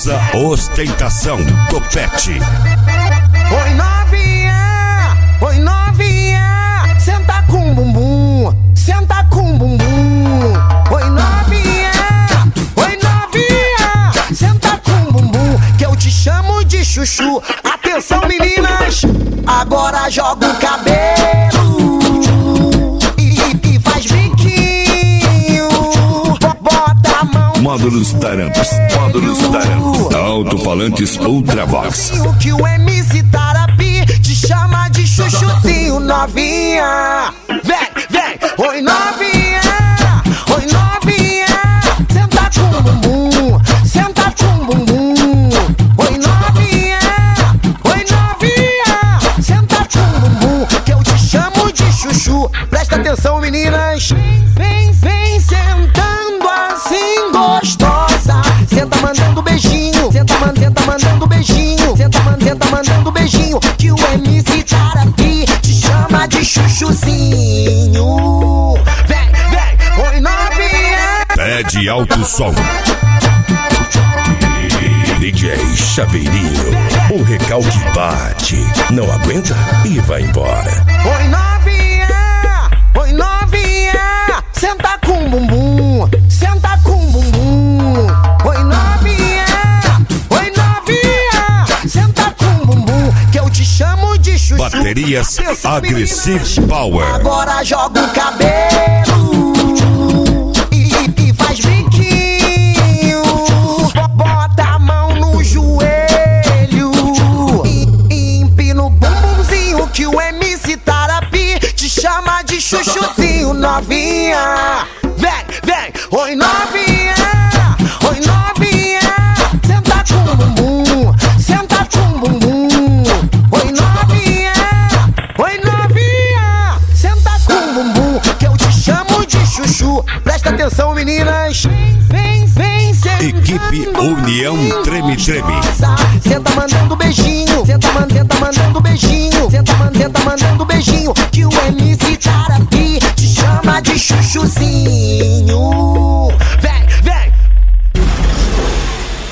Essa ostentação Topete. Oi novinha, senta com bumbum, senta com bumbum. Oi novinha, senta com bumbum, que eu te chamo de chuchu. Atenção meninas, agora joga o cabelo e faz biquinho, bota a mão. Módulos Taramps, alto-falantes Ultravox. O que o MC Tarapi te chama de chuchuzinho. Novinha, vem, oi novinha, senta com bumbum, senta com bumbum. Oi novinha, senta com bumbum, que eu te chamo de chuchu. Presta atenção meninas, vem sentando assim gostosa. Senta mandando beijinho, senta mandando beijinho, senta mandando beijinho, que o MC Tarapi te chama de chuchuzinho. Vem, oi novinha. Pede alto som. DJ Chaveirinho, o recalque bate, não aguenta e vai embora. Oi novinha, senta com bumbum, senta com bumbum. Oi novinha, senta com bumbum, que eu te chamo de chuchu. Baterias Aggressive Power. Agora joga o cabelo e faz biquinho, bota a mão no joelho e empina o bumbumzinho, que o MC Tarapi te chama de chuchuzinho. Novinha, vem, oi novinha, senta com bumbum, senta com bumbum. Oi novinha, senta com bumbum, que eu te chamo de chuchu. Presta atenção meninas, vem Equipe União Treme. Senta mandando beijinho, senta mandando beijinho, senta mandando beijinho, que o MC Tarapi te chama de chuchuzinho.